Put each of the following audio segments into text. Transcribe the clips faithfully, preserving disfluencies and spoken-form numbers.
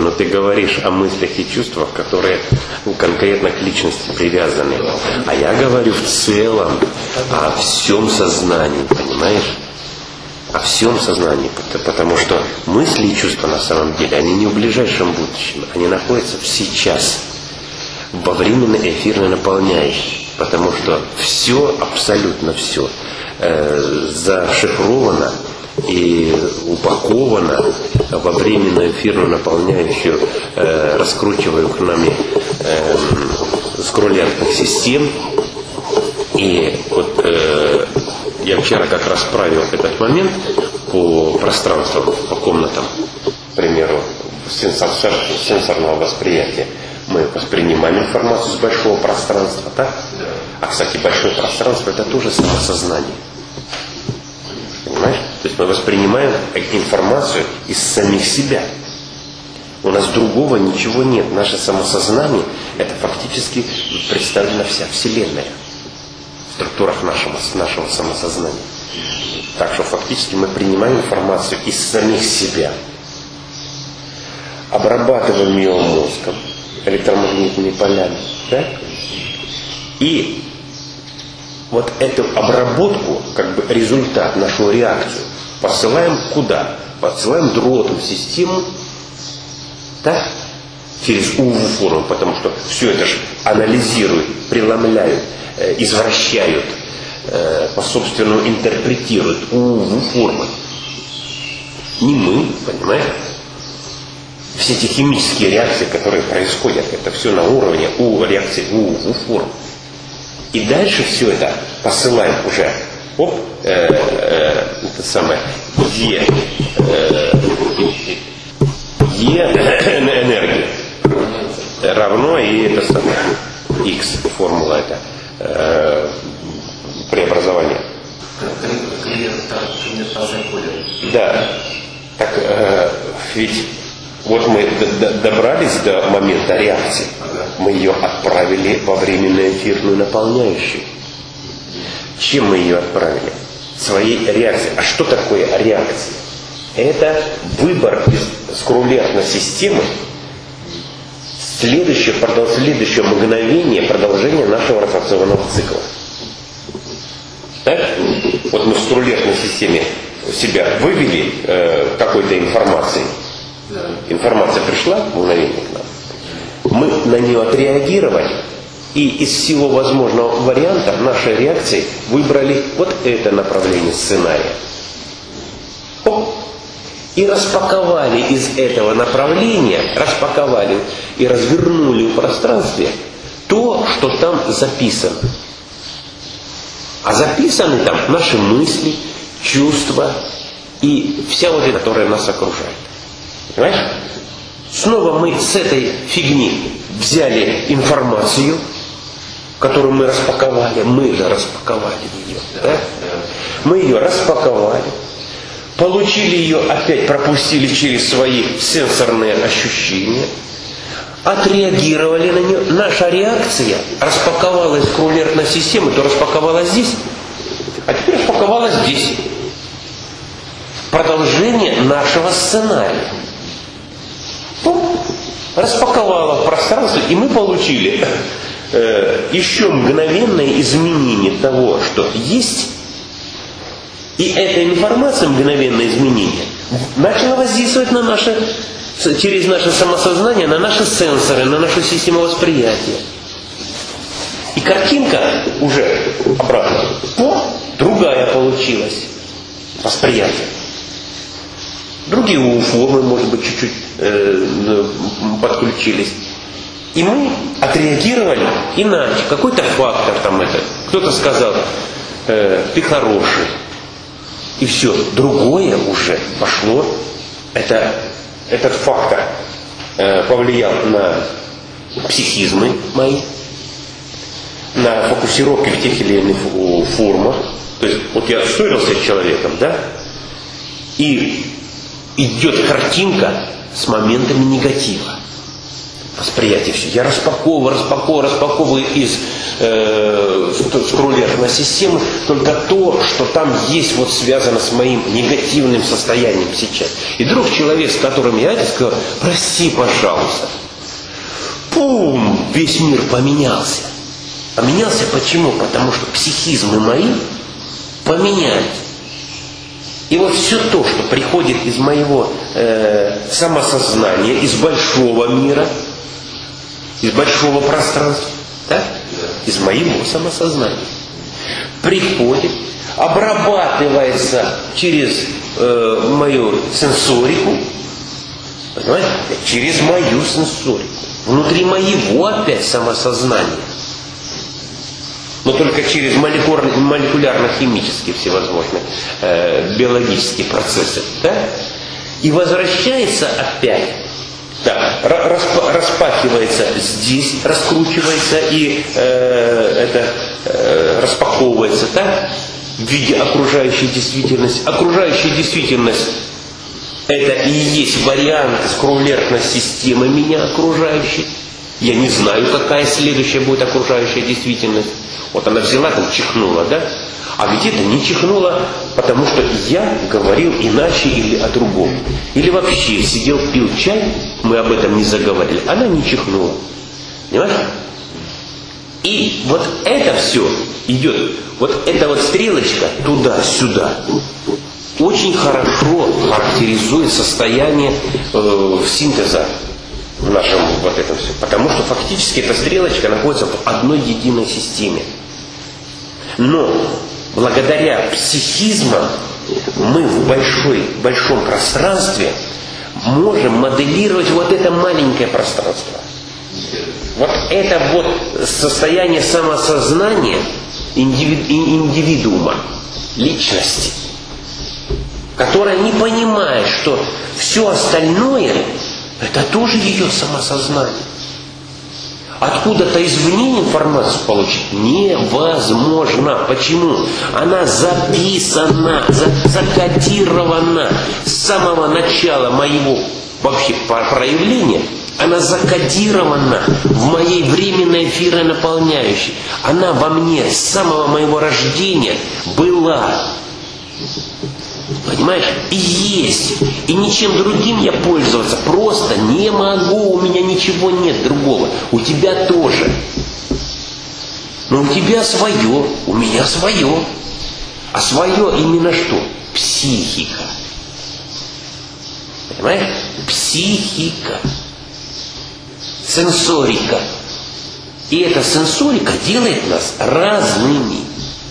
но ты говоришь о мыслях и чувствах, которые ну, конкретно к личности привязаны. А я говорю в целом о всем сознании, понимаешь? О всем сознании, потому что мысли и чувства на самом деле, они не в ближайшем будущем, они находятся в сейчас, во временной эфирной наполняющей, потому что все, абсолютно все, э, зашифровано и упаковано во временную эфирную наполняющую, э, раскручиваемых нами э, скроллиантных систем. И вот э, я вчера как раз правил этот момент по пространствам, по комнатам, к примеру, сенсор, сенсорного восприятия. Мы воспринимаем информацию с большого пространства, так? А, кстати, большое пространство — это тоже самосознание. Понимаешь? То есть мы воспринимаем информацию из самих себя. У нас другого ничего нет. Наше самосознание — это фактически представлена вся Вселенная в структурах нашего, нашего самосознания. Так что фактически мы принимаем информацию из самих себя, обрабатываем ее мозгом, электромагнитными полями. Да? И вот эту обработку, как бы результат, нашу реакцию, посылаем куда? Посылаем в дротовую систему, да? Через УВ-форму, потому что все это же анализируют, преломляют, э, извращают, э, по-собственному интерпретируют УВ-формы. Не мы, понимаешь? Все эти химические реакции, которые происходят, это все на уровне у реакции УВ-форм. И дальше все это посылаем уже, оп, э, э, это самое, Е, э, Е энергия равно и это самое, X, формула это, э, преобразование. Да, так э, ведь вот мы добрались до момента реакции. Мы ее отправили во временную эфирную наполняющую. Чем мы ее отправили? Своей реакцией. А что такое реакция? Это выбор из скроллиантной системы следующее, следующее мгновение продолжения нашего ротационного цикла. Так? Вот мы в скроллиантной системе себя вывели э, какой-то информацией. Информация пришла в мгновение к нам. Мы на нее отреагировали, и из всего возможного варианта нашей реакции выбрали вот это направление сценария. Оп. И распаковали из этого направления, распаковали и развернули в пространстве то, что там записано. А записаны там наши мысли, чувства и вся вот эта, которая нас окружает. Понимаешь? Снова мы с этой фигни взяли информацию, которую мы распаковали. Мы же распаковали ее. Да? Мы ее распаковали. Получили ее, опять пропустили через свои сенсорные ощущения. Отреагировали на нее. Наша реакция распаковалась в скроллиантной системе, то распаковалась здесь, а теперь распаковалась здесь. Продолжение нашего сценария. Распаковала пространство, и мы получили э, еще мгновенное изменение того, что есть. И эта информация, мгновенное изменение, начала воздействовать на наше, через наше самосознание, на наши сенсоры, на нашу систему восприятия. И картинка уже обратно, о, другая получилась. Восприятие. Другие формы, может быть, чуть-чуть э, подключились. И мы отреагировали иначе. Какой-то фактор там это. Кто-то сказал, э, ты хороший. И все. Другое уже пошло. Это, этот фактор э, повлиял на психизмы мои, на фокусировки в тех или иных формах. То есть, вот я ссорился с человеком, да? И идет картинка с моментами негатива. Восприятие все. Я распаковываю, распаковываю, распаковываю из э, скроллерной системы только то, что там есть, вот связано с моим негативным состоянием сейчас. И вдруг человек, с которым я это сказал, прости, пожалуйста. Пум! Весь мир поменялся. Поменялся почему? Потому что психизмы мои поменялись. И вот все то, что приходит из моего э, самосознания, из большого мира, из большого пространства, да? Из моего самосознания, приходит, обрабатывается через э, мою сенсорику, понимаете? Через мою сенсорику, внутри моего опять самосознания. Но только через молекулярно-химические всевозможные э, биологические процессы. Да? И возвращается опять, да, распа- распахивается здесь, раскручивается и э, это э, распаковывается, да, в виде окружающей действительности. Окружающая действительность — это и есть вариант скроллерной системы меня окружающей. Я не знаю, какая следующая будет окружающая действительность. Вот она взяла там, чихнула, да? А где-то не чихнула, потому что я говорил иначе или о другом. Или вообще сидел, пил чай, мы об этом не заговорили, она не чихнула. Понимаешь? И вот это все идет, вот эта вот стрелочка туда-сюда очень хорошо характеризует состояние э, синтеза в нашем вот этом все. Потому что фактически эта стрелочка находится в одной единой системе. Но благодаря психизмам мы в большой, большом пространстве можем моделировать вот это маленькое пространство. Вот это вот состояние самосознания индивиду, индивидуума, личности, которая не понимает, что все остальное — это тоже ее самосознание. Откуда-то извне информацию получить невозможно. Почему? Она записана, закодирована с самого начала моего вообще проявления. Она закодирована в моей временной эфиронаполняющей. Она во мне с самого моего рождения была. Понимаешь? И есть. И ничем другим я пользоваться просто не могу. У меня ничего нет другого. У тебя тоже. Но у тебя свое, у меня свое. А свое именно что? Психика. Понимаешь? Психика. Сенсорика. И эта сенсорика делает нас разными.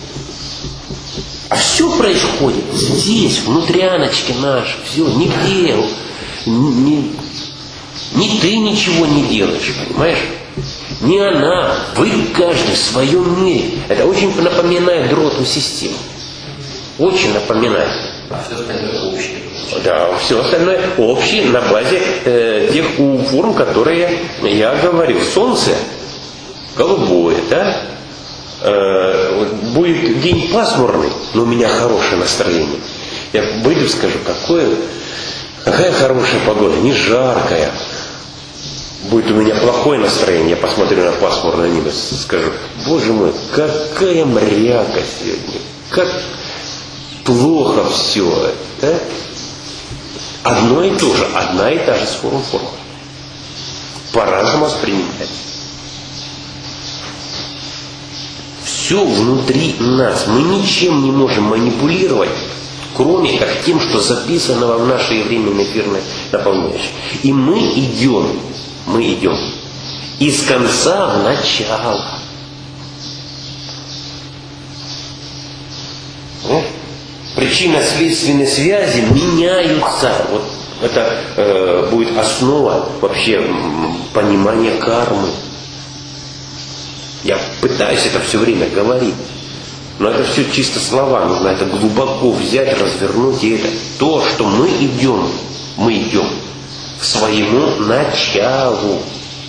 А все происходит здесь, внутряночке нашей, все, нигде. Ни, ни ты ничего не делаешь, понимаешь? Не она, вы каждый в своем мире. Это очень напоминает дротовую систему. Очень напоминает. А все остальное общее. Да, все остальное общее на базе э, тех форм, которые я говорил. Солнце голубое, да? Будет день пасмурный, но у меня хорошее настроение. Я выйду и скажу, какое, какая хорошая погода, не жаркая. Будет у меня плохое настроение, я посмотрю на пасмурное небо, скажу, боже мой, какая мряка сегодня, как плохо все. Да? Одно и то же, одна и та же форма форма. По-разному воспринимать. Все внутри нас. Мы ничем не можем манипулировать, кроме как тем, что записано в нашей временной эфирной наполняющей. И мы идем, мы идем из конца в начало. Причинно-следственные связи меняются. Вот это э, будет основа вообще понимания кармы. Я пытаюсь это все время говорить. Но это все чисто слова. Нужно это глубоко взять, развернуть. И это то, что мы идем. Мы идем к своему началу.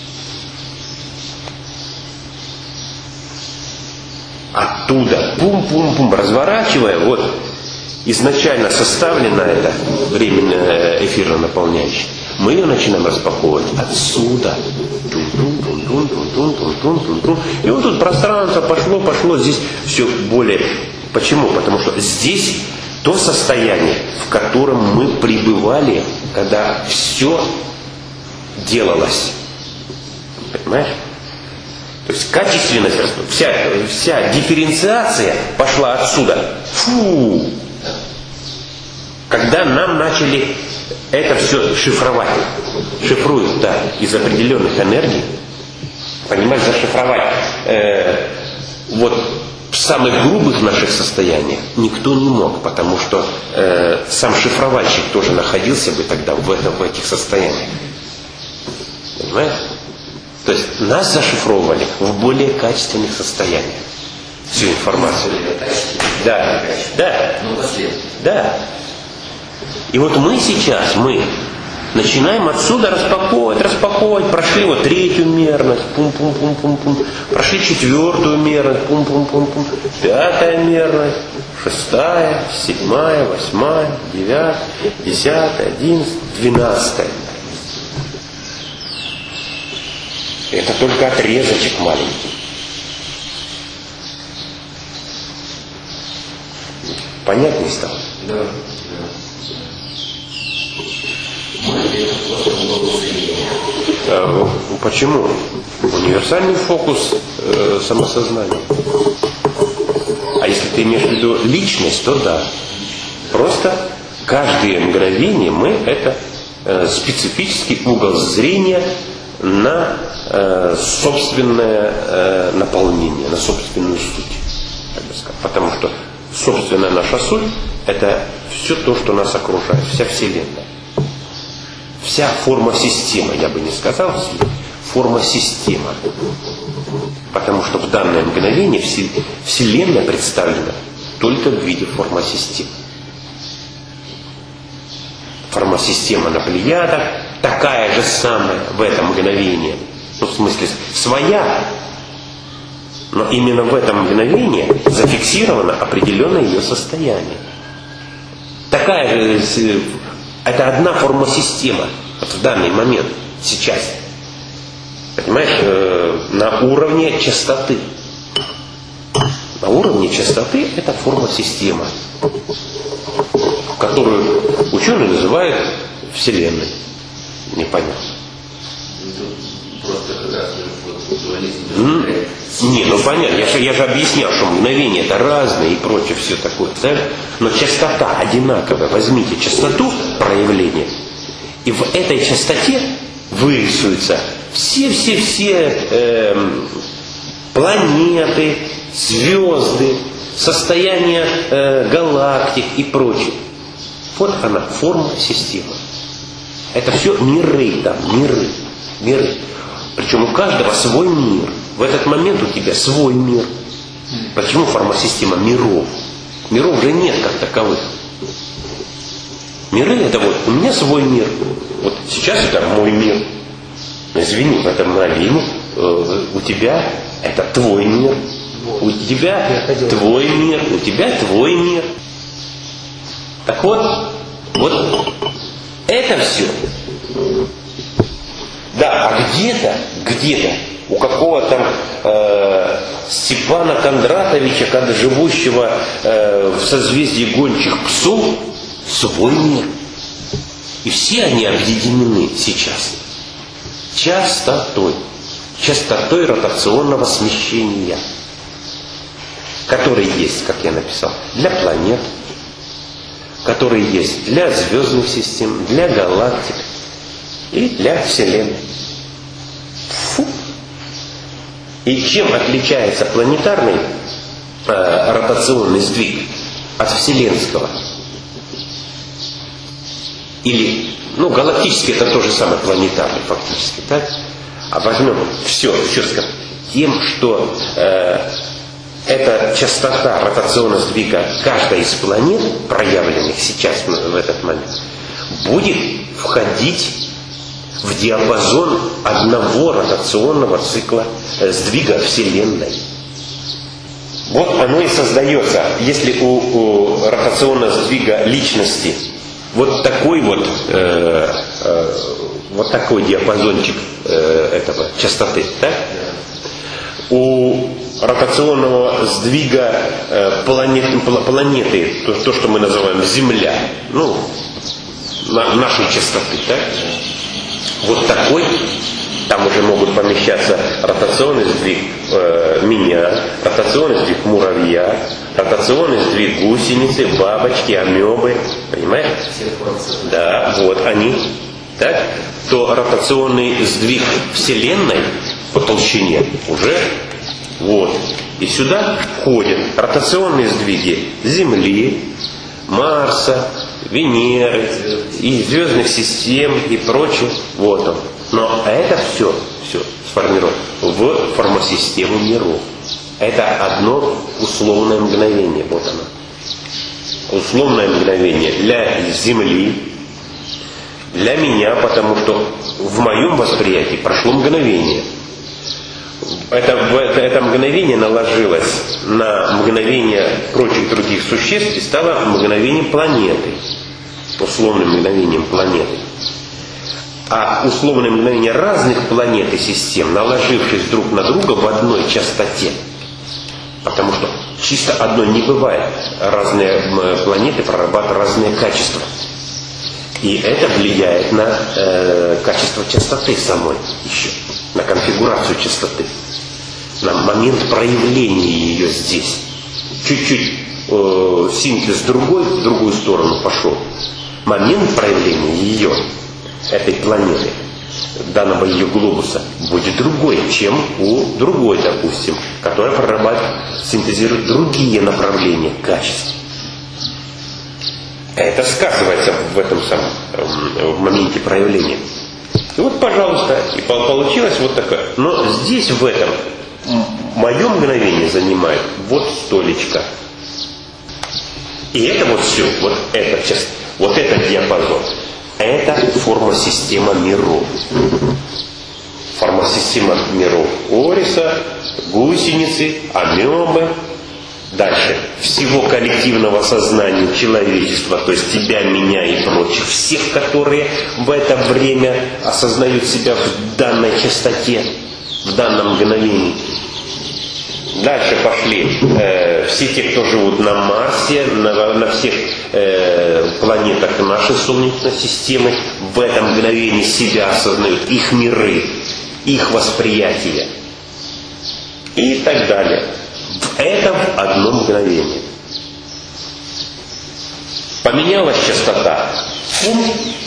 Оттуда, пум-пум-пум, разворачивая, вот изначально составлена эта временная эфирно наполняющая. Мы ее начинаем распаковывать отсюда. Тун-тун-тун-тун-тун-тун. тун-тун-тун. И вот тут пространство пошло, пошло, здесь все более... Почему? Потому что здесь то состояние, в котором мы пребывали, когда все делалось. Понимаешь? То есть качественность, вся, вся дифференциация пошла отсюда. Фу! Когда нам начали это все шифровать. Шифруют, да, из определенных энергий. Понимаешь, зашифровать э, вот в самых грубых наших состояниях никто не мог, потому что э, сам шифровальщик тоже находился бы тогда в, этом, в этих состояниях. Понимаешь? То есть нас зашифровывали в более качественных состояниях. Всю информацию. Да, да, да. И вот мы сейчас, мы начинаем отсюда распаковывать, распаковывать. Прошли вот третью мерность, пум-пум-пум-пум-пум. Прошли четвертую мерность, пум-пум-пум-пум. Пятая мерность, шестая, седьмая, восьмая, девятая, десятая, одиннадцатая, двенадцатая. Это только отрезочек маленький. Понятнее стало? Да. А, почему? Универсальный фокус э, самосознания. А если ты имеешь в виду личность, то да. Просто каждое мгновение мы это э, специфический угол зрения на э, собственное э, наполнение, на собственную суть. Так бы сказать. Потому что собственная наша суть — это все то, что нас окружает, вся Вселенная. Вся форма системы, я бы не сказал, форма системы. Потому что в данное мгновение Вселенная представлена только в виде формы системы. Форма системы на Плеядах такая же самая в этом мгновении. Ну, в смысле, своя. Но именно в этом мгновении зафиксировано определенное ее состояние. Такая же... Это одна форма системы вот в данный момент, сейчас. Понимаешь, э, на уровне частоты. На уровне частоты это форма системы, которую ученые называют Вселенной. Непонятно. Mm. Не, ну понятно, я же, я же объяснял, что мгновения это разные и прочее, все такое, да? Но частота одинаковая. Возьмите частоту проявления, и в этой частоте вырисуются все-все-все э, планеты, звезды, состояние э, галактик и прочее. Вот она, форма системы. Это все миры там, миры, миры. Причем у каждого свой мир. В этот момент у тебя свой мир. Почему форма-система миров? Миров же нет как таковых. Миры это вот, у меня свой мир. Вот сейчас это мой мир. Извини, в этом мгновении э, у тебя это твой мир. У тебя твой мир. У тебя твой мир. Так вот, вот это все. Да, а где-то, где-то у какого-то э, Степана Кондратовича, когда живущего э, в созвездии гончих псов, свой мир. И все они объединены сейчас частотой, частотой ротационного смещения, который есть, как я написал, для планет, который есть для звездных систем, для галактик и для Вселенной. Фу. И чем отличается планетарный э, ротационный сдвиг от вселенского? Или, ну, галактический это то же самое, планетарный фактически, так? А возьмем все, все скажем, тем, что э, эта частота ротационного сдвига каждой из планет, проявленных сейчас в этот момент, будет входить в диапазон одного ротационного цикла э, сдвига Вселенной. Вот оно и создается, если у, у ротационного сдвига личности вот такой вот, э, э, вот такой диапазончик э, этого частоты, да? у ротационного сдвига э, планеты, планеты то, то, что мы называем Земля, ну, на, нашей частоты, так? Вот такой, там уже могут помещаться ротационный сдвиг э, меня, ротационный сдвиг муравья, ротационный сдвиг гусеницы, бабочки, амебы, понимаешь? Да, вот они, так? То ротационный сдвиг Вселенной по толщине уже вот. И сюда входят ротационные сдвиги Земли, Марса, Венеры, и звездных систем, и прочее. Вот он. Но это все, все сформировано в формосистему миров. Это одно условное мгновение. Вот оно. Условное мгновение для Земли, для меня, потому что в моем восприятии прошло мгновение. Это, это, это мгновение наложилось на мгновение прочих других существ и стало мгновением планеты. Условным мгновением планеты. А условное мгновение разных планет и систем, наложившись друг на друга в одной частоте. Потому что чисто одной не бывает. Разные планеты прорабатывают разные качества. И это влияет на э, качество частоты самой еще, на конфигурацию частоты, на момент проявления ее здесь. Чуть-чуть э, синтез другой, в другую сторону пошел. Момент проявления ее, этой планеты, данного ее глобуса, будет другой, чем у другой, допустим, которая прорабатывает, синтезирует другие направления качеств. Это сказывается в этом самом в моменте проявления. И вот, пожалуйста, и получилось вот такое. Но здесь в этом мое мгновение занимает вот столечко. И это вот все, вот эта часть, вот этот диапазон. Это форма-система миров. Форма-система миров Ориса, гусеницы, амебы. Дальше. Всего коллективного сознания человечества, то есть тебя, меня и прочих, всех, которые в это время осознают себя в данной частоте, в данном мгновении. Дальше пошли э, все те, кто живут на Марсе, на, на всех э, планетах нашей Солнечной системы, в этом мгновении себя осознают, их миры, их восприятия и так далее. В этом одно мгновение. Поменялась частота. Фум.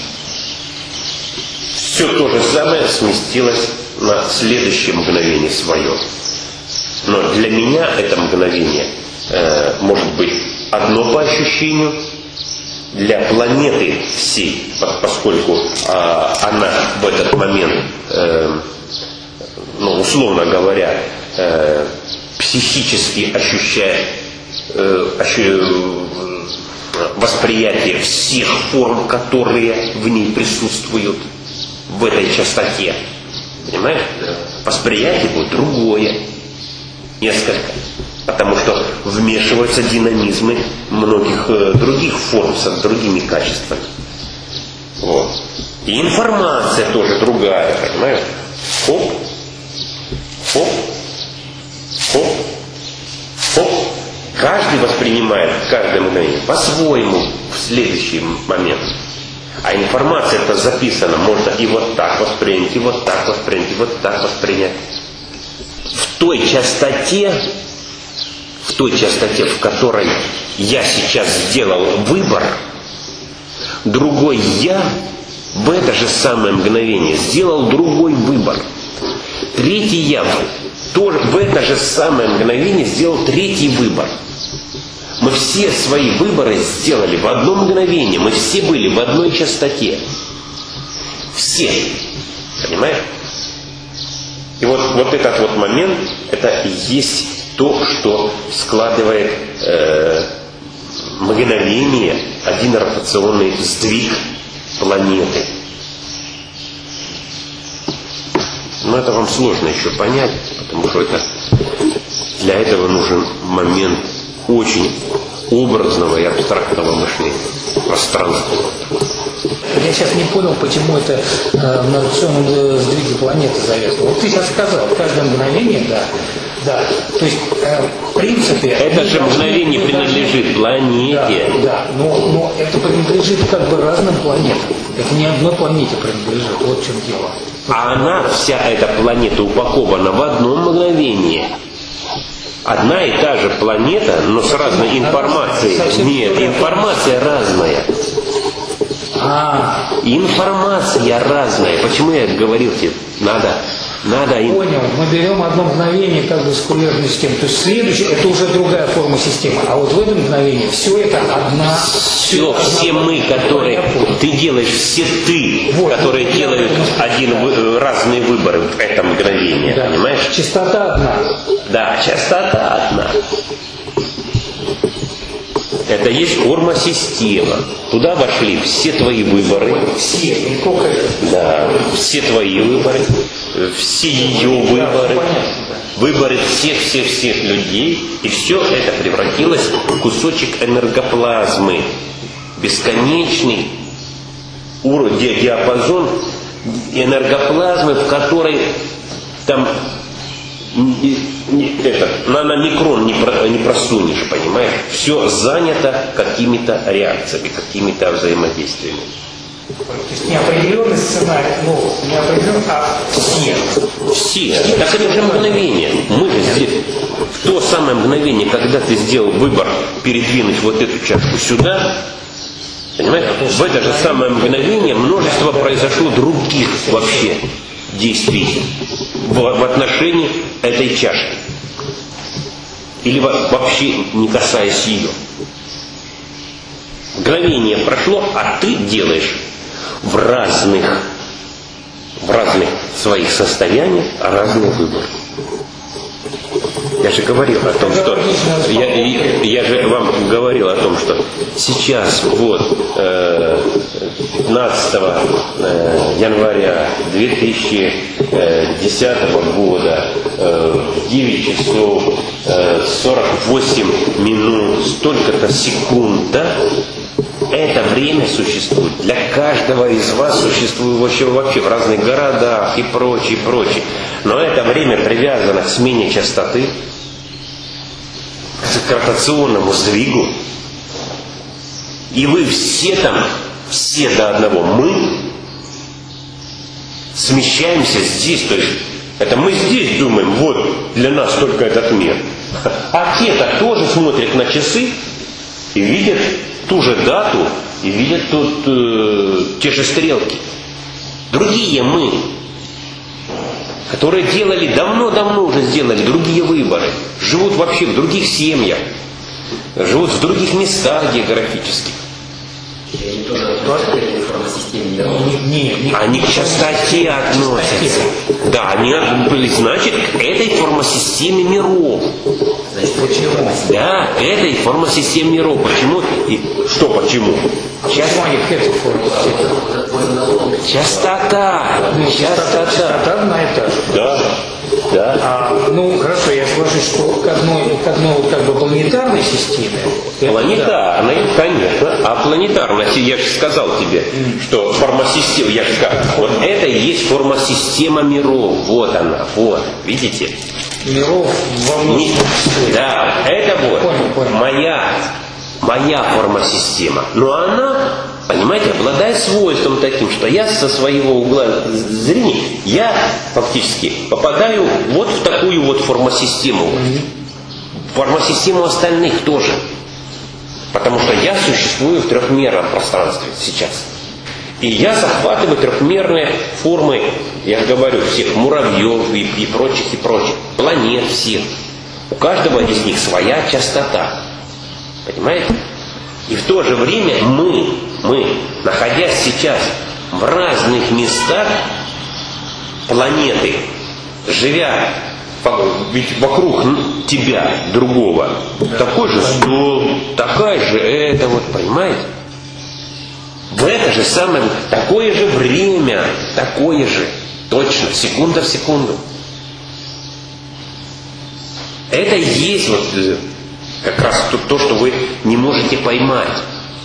Все то же самое сместилось на следующее мгновение свое. Но для меня это мгновение э, может быть одно по ощущению, для планеты всей, поскольку э, она в этот момент, э, ну, условно говоря, э, психически ощущает э, ощу, восприятие всех форм, которые в ней присутствуют в этой частоте. Понимаешь? Восприятие будет другое. Несколько. Потому что вмешиваются динамизмы многих э, других форм с другими качествами. Вот. И информация тоже другая, понимаешь? Хоп, хоп, хоп, хоп. Каждый воспринимает каждое мгновение по-своему в следующий момент. А информация это записана, можно и вот так воспринять, и вот так воспринять, и вот так воспринять. В той частоте, в той частоте, в которой я сейчас сделал выбор, другой я в это же самое мгновение сделал другой выбор. Третий я тоже в это же самое мгновение сделал третий выбор. Мы все свои выборы сделали в одно мгновение. Мы все были в одной частоте. Все. Понимаешь? И вот, вот этот вот момент, это и есть то, что складывает э, мгновение, один ротационный сдвиг планеты. Но это вам сложно еще понять, потому что это, для этого нужен момент очень образного и абстрактного мышления, пространственного. Я сейчас не понял, почему это э, на ротационном сдвиге планеты завязано. Вот ты сейчас сказал, в каждое мгновение, да, Да. То есть, э, в принципе... Это же мгновение принадлежит планете. Да, да. Но, но это принадлежит как бы разным планетам. Это не одной планете принадлежит. Вот в чем дело. А она, вся эта планета, упакована в одном мгновении. Одна и та же планета, но с разной информацией. Нет, информация разная. А, Информация разная. Почему я говорил тебе? Надо, надо... ин- понял. Мы берем одно мгновение как бы скулярную систему. То есть следующее, это уже другая форма системы. А вот в этом мгновении все это одна... Все, все мы, которые... Ты делаешь, все ты, Вот. которые делают один, вы- разные выборы в это мгновение. Да. Понимаешь? Частота одна. Да, частота одна. Это есть форма система. Туда вошли все твои выборы. Все, не только это. Да, все твои выборы, все ее выборы, выборы всех-всех-всех людей, и все это превратилось в кусочек энергоплазмы, бесконечный уровень, ди- диапазон энергоплазмы, в которой там не- не- это, на, на микрон не, про- не просунешь, понимаешь? Все занято какими-то реакциями, какими-то взаимодействиями. То есть неопределенный сценарий, ну, не определенный, а все. Все. Так это же мгновение. Мы же здесь, в то самое мгновение, когда ты сделал выбор передвинуть вот эту чашку сюда, понимаешь, в это же самое мгновение множество произошло других вообще действий в, в отношении этой чашки. Или во- вообще не касаясь ее. Мгновение прошло, а ты делаешь в разных, в разных своих состояниях разный выбор. Я же говорил о том, что я, я, я же вам говорил о том, что сейчас вот э, пятнадцатого января две тысячи десятого года э, в девять часов э, сорок восемь минут, столько-то секунд, да? Это время существует. Для каждого из вас существует вообще, вообще в разных городах и прочее, прочее. Но это время привязано к смене частоты, к ротационному сдвигу. И вы все там, все до одного, мы смещаемся здесь. То есть это мы здесь думаем, вот для нас только этот мир. А те-то тоже смотрят на часы и видят ту же дату и видят тут э, те же стрелки. Другие мы, которые делали, давно-давно уже сделали другие выборы, живут вообще в других семьях, живут в других местах географических. И они тоже тоже к этой информосистеме миров. Не, не, не. Они к частоте относятся. Да, они, от- значит, к этой формосистеме миров. Значит, почему? Да, к этой формосистеме миров. Почему? И что почему? Почему они к этой форме системы? Частота. Ну, частота, частота одна и та же. Да, да. А, ну, хорошо, я соглашусь, что к одной, к одной как бы планетарной системе... это Планетарной, конечно. А планетарная, я же сказал тебе, что формосистема, я же сказал, вот это и есть формосистема миров. Вот она, вот, видите? да, миров во Не- многом смысле. да, это вот Понял, понял. моя, моя формосистема. Но она, понимаете, обладает свойством таким, что я со своего угла зрения, я фактически попадаю вот в такую вот формосистему. Формосистему остальных тоже. Потому что я существую в трехмерном пространстве сейчас. И я захватываю трехмерные формы, я же говорю, всех муравьев и, и прочих, и прочих, планет всех. У каждого из них своя частота. Понимаете? И в то же время мы, мы, находясь сейчас в разных местах планеты, живя, ведь вокруг тебя, другого, такой же стол, такая же это вот, понимаете? В это же самое, такое же время, такое же, точно, секунда в секунду. Это и есть вот э, как раз то, то, что вы не можете поймать.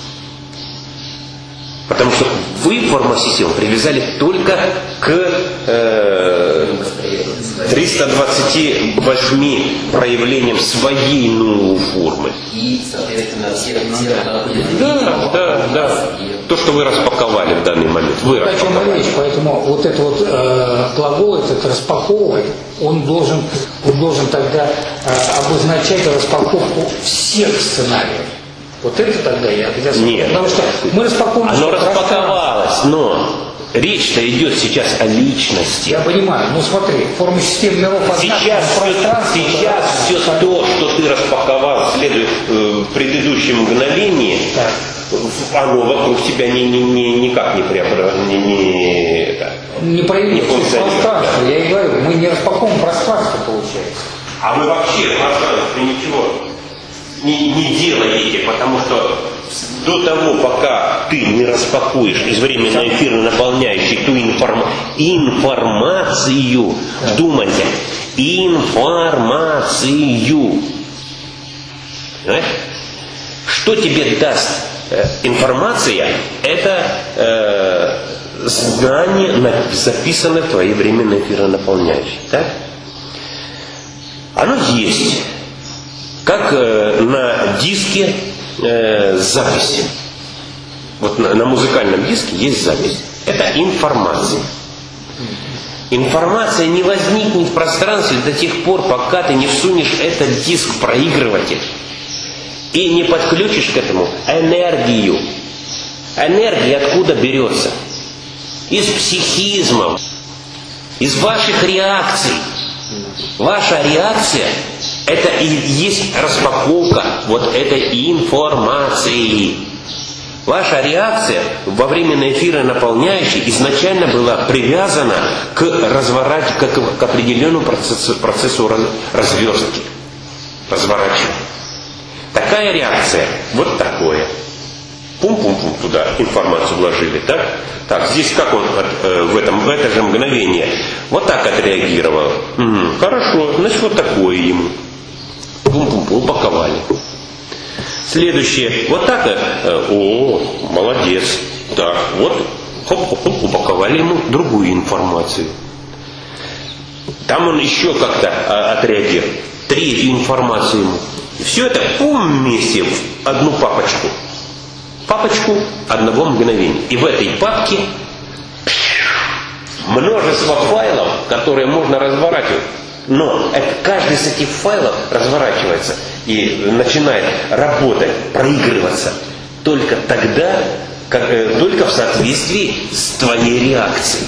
Потому что вы формосистему привязали только к, э, триста двадцать восемь проявлением своей новой формы. И, соответственно, все, все Да, да, да. То, что вы распаковали в данный момент. Вы о чем и речь, поэтому вот это вот э, глагол, этот распаковывать, он должен, он должен тогда э, обозначать распаковку всех сценариев. Вот это тогда я хотел сказать. Нет. Потому что мы распаковываем... Оно распаковалось, но речь-то идет сейчас о личности. Я понимаю, ну смотри, форма системы миров Сейчас, все, сейчас все то, что ты распаковал следует э, в предыдущем мгновении, так. оно вокруг тебя ни, ни, ни, никак не преобразуется, не, не, это, Не проявляется пространство. Я и говорю, мы не распаковываем пространство, получается. А вы вообще в пространстве ничего не, не делаете, потому что до того, пока ты не распакуешь из временной эфира наполняющей ту информ... информацию, да. Думайте, информацию, понимаешь? Что тебе даст э, информация? Это э, знание, записанное в твоей временной эфиронаполняющей. Так? Оно есть. Как э, на диске э, записи. Вот на, на музыкальном диске есть запись. Это информация. Информация не возникнет в пространстве до тех пор, пока ты не всунешь этот диск в проигрыватель и не подключишь к этому энергию. Энергия откуда берется? Из психизмов, из ваших реакций. Ваша реакция – это и есть распаковка вот этой информации. Ваша реакция во временной эфира наполняющей изначально была привязана к разворачиванию, к, к определенному процессу, процессу раз, разверстки, разворачивания. Такая реакция, вот такое. Пум-пум-пум туда информацию вложили, так? Так, здесь как он от, э, в, этом, в это же мгновение вот так отреагировал. Угу, хорошо, значит вот такое ему. Пум-пум-пум, упаковали. Следующее, вот так, э, о, молодец. Так, вот, хоп-хоп-хоп, упаковали ему другую информацию. Там он еще как-то а, отреагировал. Третью информацию ему. Все это пум вместе в одну папочку. Папочку одного мгновения. И в этой папке множество файлов, которые можно разворачивать. Но это, каждый из этих файлов разворачивается и начинает работать, проигрываться только тогда, как, э, только в соответствии с твоей реакцией.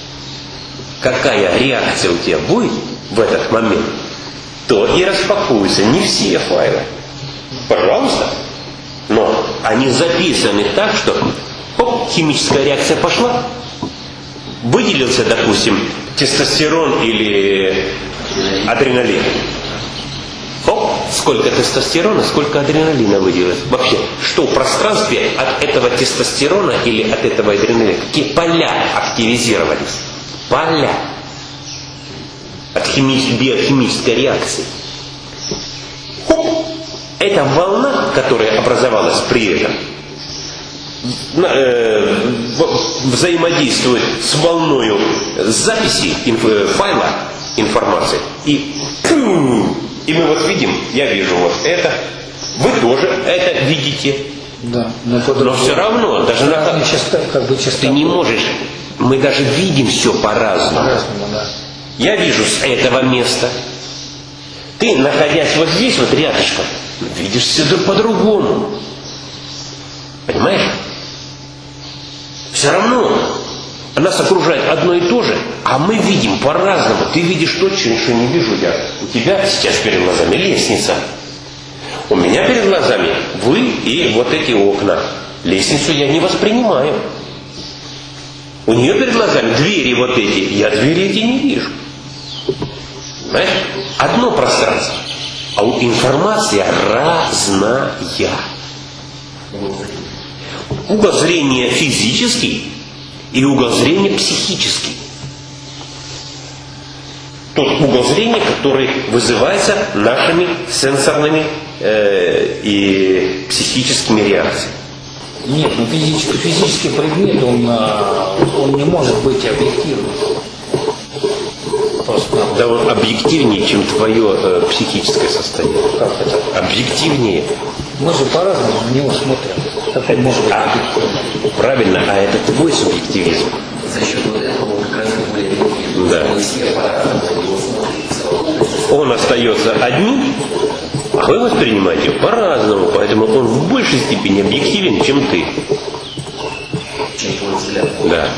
Какая реакция у тебя будет в этот момент, то и распакуются не все файлы. Пожалуйста. Но они записаны так, что оп, химическая реакция пошла, выделился, допустим, тестостерон или адреналин. Оп, сколько тестостерона, сколько адреналина выделилось. Вообще, что в пространстве от этого тестостерона или от этого адреналина, какие поля активизировались? Поля от хими- биохимической реакции. Хоп. Эта волна, которая образовалась при этом, э, взаимодействует с волною записи инф- файла информации. И, и мы вот видим, я вижу вот это, вы тоже это видите. Да, но, но все равно, даже на как, часто, как бы часто ты не можешь, мы даже видим все по-разному. По-разному, да. Я вижу с этого места. Ты, находясь вот здесь, вот рядышком, видишь все по-другому. Понимаешь? Все равно нас окружает одно и то же, а мы видим по-разному. Ты видишь то, что не вижу я. У тебя сейчас перед глазами лестница. У меня перед глазами вы и вот эти окна. Лестницу я не воспринимаю. У нее перед глазами двери вот эти. Я двери эти не вижу. Понимаешь? Одно пространство. А информация разная. Угол зрения физический и угол зрения психический. Тот угол зрения, который вызывается нашими сенсорными э, и психическими реакциями. Нет, ну физический, физический предмет, он, он не может быть объективным. вопрос. Да он объективнее, чем твое э, психическое состояние. Как это? Объективнее. Мы же по-разному на него смотрим. Как он может быть А, объективным? правильно, а это твой субъективизм. За счет вот этого он как раз более объективен. Да. Мы все по-разному на него смотрим. Он остается одним, а вы воспринимаете его по-разному, поэтому он в большей степени объективен, чем ты. Чем твой взгляд. Да.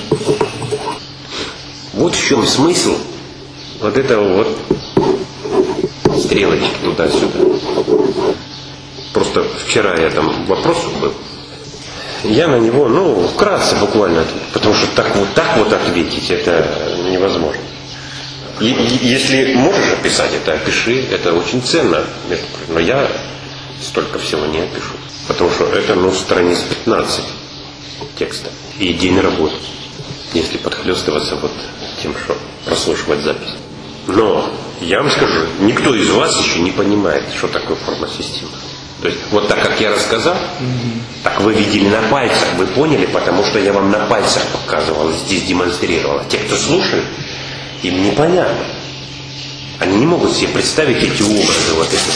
Вот в чем смысл вот этого вот стрелочки туда-сюда. Просто вчера я там вопрос был. Я на него, ну, вкратце буквально, потому что так вот так вот ответить, это невозможно. И, и, если можешь описать это, опиши, это очень ценно. Но я столько всего не опишу. Потому что это, ну, страниц пятнадцать текста. И день работы. Если подхлестываться вот тем, что прослушивать запись. Но, я вам скажу, никто из вас еще не понимает, что такое форма системы. То есть, вот так, как я рассказал, mm-hmm. так вы видели на пальцах, вы поняли, потому что я вам на пальцах показывал, здесь демонстрировал. А те, кто слушает, им непонятно. Они не могут себе представить эти образы вот эти.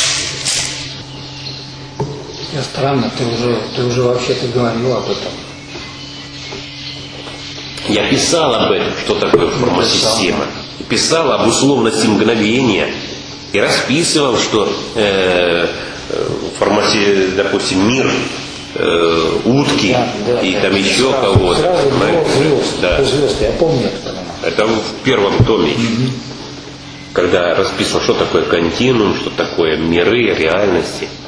Я странно, ты уже, ты уже вообще-то говорил об этом. Я писал об этом, что такое форма система. Писал об условности мгновения и расписывал, что э, в формате, допустим, мир э, утки да, да, и да, там еще кого-то. Сразу звезд, да. звезд, я помню это. Это в первом томе, mm-hmm. когда расписывал, что такое континуум, что такое миры, реальности.